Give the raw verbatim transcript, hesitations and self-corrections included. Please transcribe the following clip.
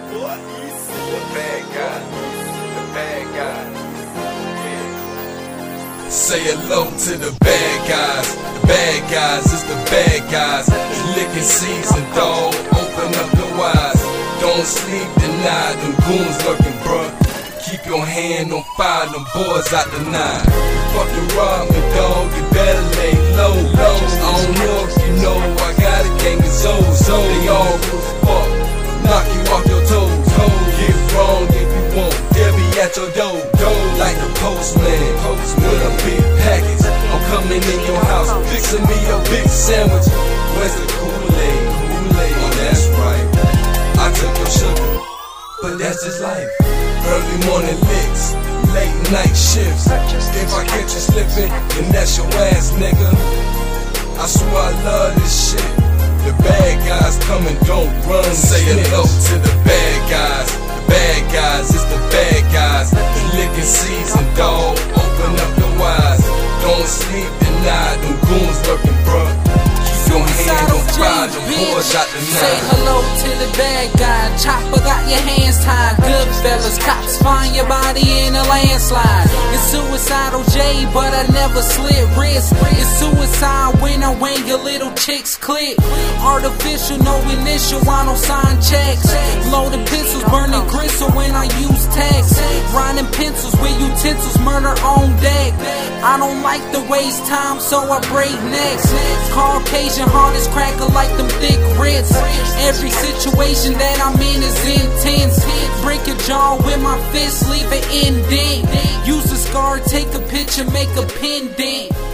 The bad guy, the bad guy. Yeah. Say hello to the bad guys. The bad guys is the bad guys. It's licking season, dog. Open up your eyes. Don't sleep deny them goons lurking, bruh. Keep your hand on fire, them boys out the nine. Fucking rob me, dog. You better lay low, low. I don't know if you know I got a gang of Zoes. They all good as fuck. Knock you off your toes. Get wrong if you want. They'll be at your door, door like the postman. With a big package, I'm coming in your house, fixing me a big sandwich. Where's the Kool-Aid? Kool-Aid, oh that's right. I took your sugar, but that's just life. Early morning licks, late night shifts. If I catch you slipping, then that's your ass, nigga. I swear I love this shit. The bad guys coming, don't run. Say hello to the bad guys. The bad guys is the bad guys. It's licking season, dog. Open up your eyes. Don't sleep deny them goons lurking, bruh. Keep your hand on fire, them boys out the night. Say hello to the bad guy. Chopper got your hands tied. Good fellas, cops find your body in a landslide. It's suicidal J, but I never slit wrist. It's suicide when I win your little chicks click. Artificial, no initial, I don't sign checks. Loaded pistols, burning gristle when I use text. Grinding pencils with utensils, murder on deck. I don't like to waste time, so I break necks. Caucasian hardest cracker like them thick grits. Every situation that I'm in is intense. Break a jaw with my fist, leave it indent. Use a scar, take a picture, make a pendant.